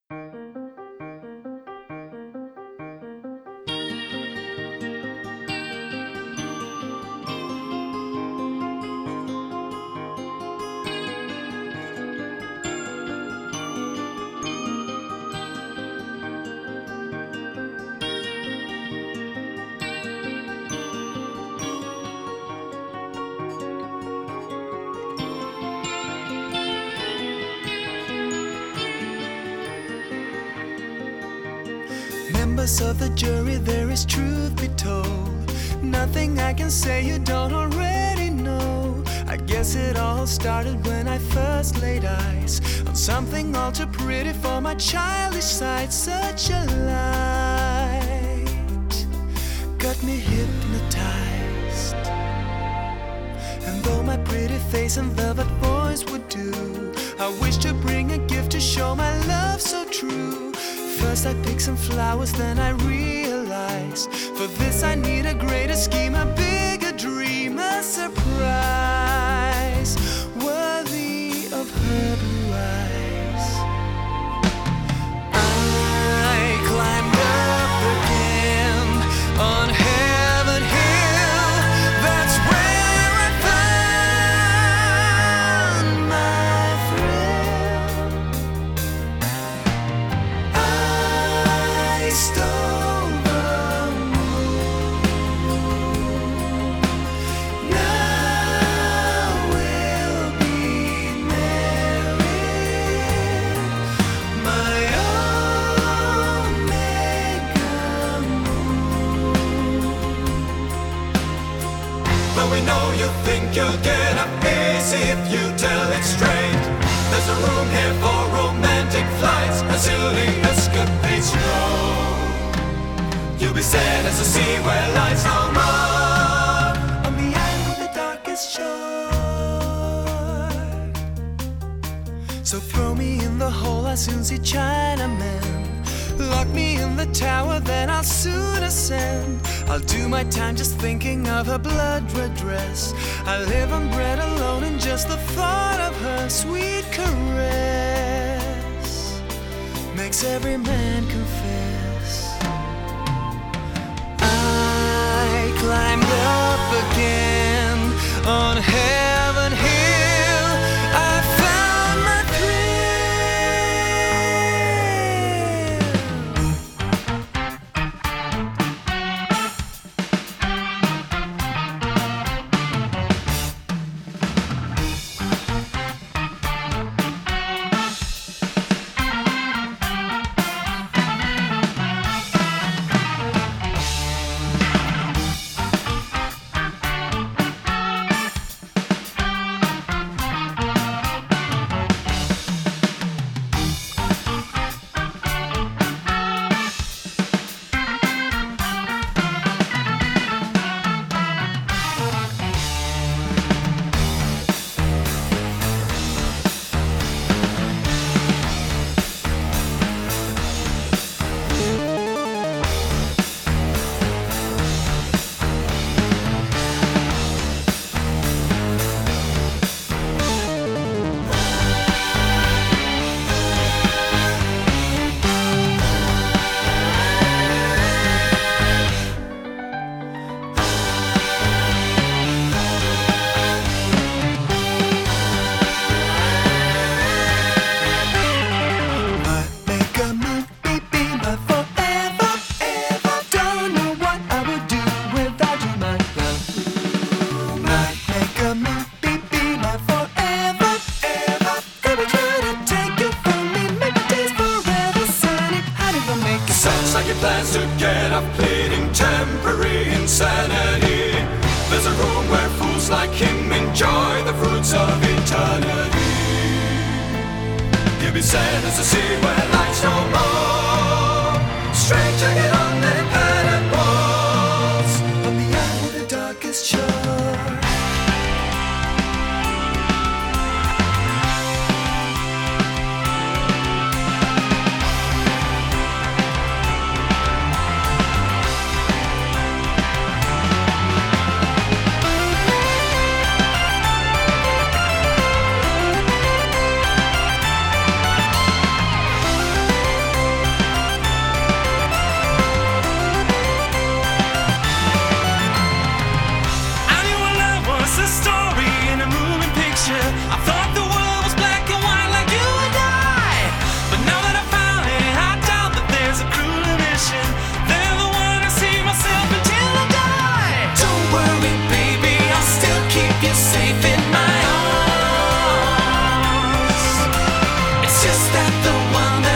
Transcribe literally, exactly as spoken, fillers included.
Members of the jury, there is truth be told. Nothing I can say you don't already know. I guess it all started when I first laid eyes on something all too pretty for my childish sight. Such a light got me hypnotized. And though my pretty face and velvet voice would do, I wish to bring a gift to show my love so true. First I picked some flowers, then I realized for this I need a greater scheme, a bigger dream, a surprise worthy of her blue eyes. I climbed up again on Heaven Hill. That's where I found my thrill. I stole the moon. Now we'll be married. My Omega moon. But we know you think you'll get up easy if you tell it straight. There's a room here for romantic flights, a silly escapade stroll. You'll be sad as the sea where lights no more. On the end of the darkest shore. So throw me in the hole, I'll soon see Chinamen. Lock me in the tower, then I'll soon ascend. I'll do my time just thinking of her blood-red dress. I live and bred alone in just the thought of her sweet caress. Makes every man confess. I climbed up again on Heaven Hill. I found my Plans to get off pleading temporary insanity. There's a room where fools like him enjoy the fruits of eternity. You'll be sad as the sea where lights no more. Straight to get on the patterned walls. on the end of the darkest shore. that the one